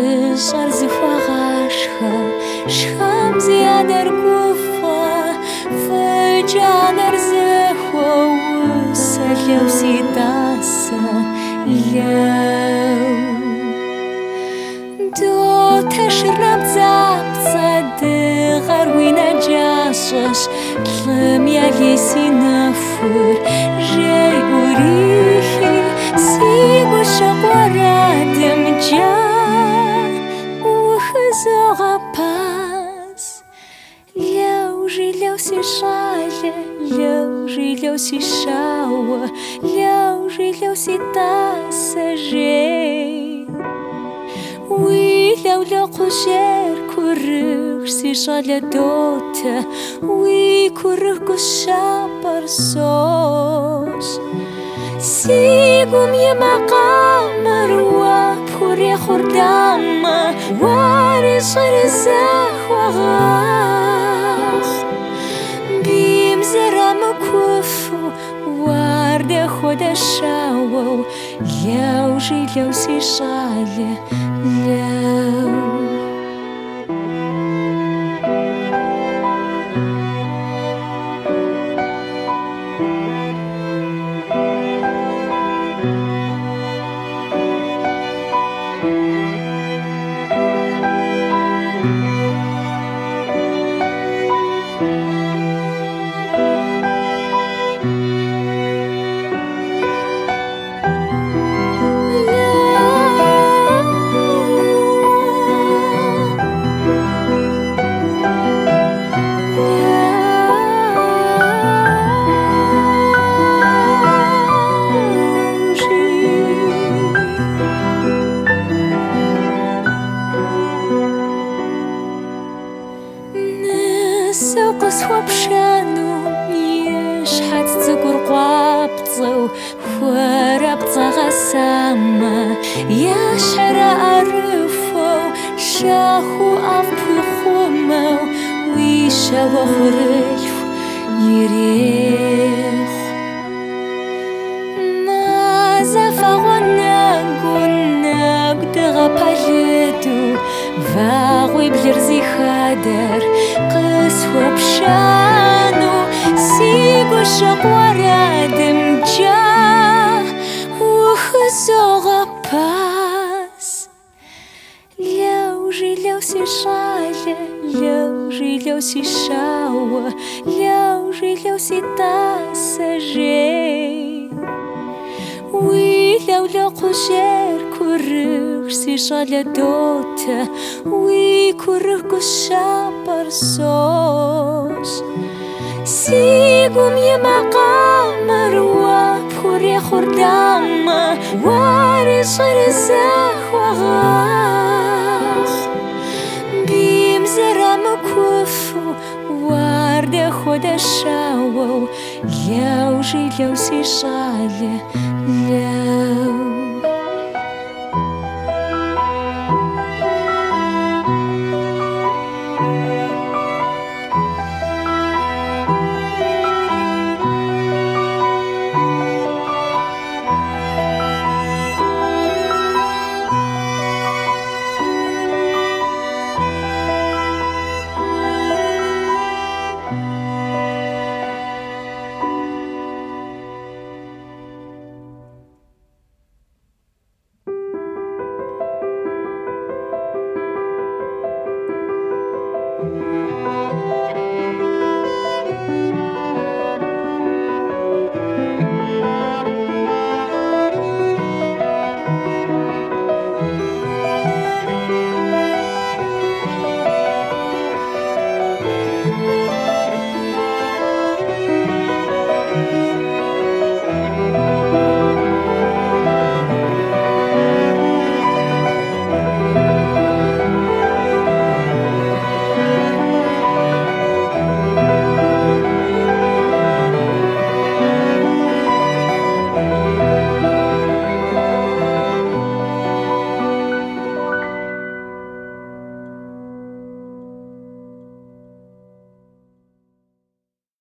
Жышӏэр зыхуагъашхэ, шхэм зиадэргуфӏэ, фӏыкӏанэр зэхуэу, сэлэу си тӏасэ лэу. Дотэшыр набдзапцӏэ, дыгъэр уи нэджащӏэщ, лӏым ялей си нэхур жеӏурихи, си гущэкъу арэдымкӏэ ухызогъэпас. Лэу жилэу си щӏалэ, лэу жилэу си щауэ, лэу жилэу си тӏасэ жей. Уи лэулэкъу жьэр курыхщ, си щӏалэ дотэ, уи курых гущапӏэр сощ. Си гум и макъамэр уэ пхурехъур дамэ, уэри щӏыри зэхуэгъэхъу. Бийм зэрамыкуфу, уардэ хуэдэ щауэу, лэу жилэу си щӏалэ лэу. Нысэу къысхуэпшэну, ищхьэц цӏыкӏур къуапцӏэу, хуэрэпцӏэ гъэсамэ, ещхьэрэ ӏэрыхуэу, щэхуу ӏэфӏ пхуихъумэу, уи щэуэ хъурылъху ирехъу. Мазэфэгъуэ нэгу, нэгу дыгъэ пэлыду, вагъуи блыр зи хадэр къысхуэпшэну, си гущэкъу арэдымкӏэ ухызогъэпас. Лэу жилэу си щӏалэ, лэу жилэу си щауэ, лэу жилэу си тӏасэ жей. Уи лэулэкъу жьэр курыхщ, си щӏалэ дотэ, уи курых гущапӏэр сощ. Си гум и макъамэр уэ пхурехъур дамэ, уэри щӏыри зэхуэгъэхъу. Бийм зэрамыкуфу, уардэ хуэдэ щауэу, лэу жилэу си щӏалэ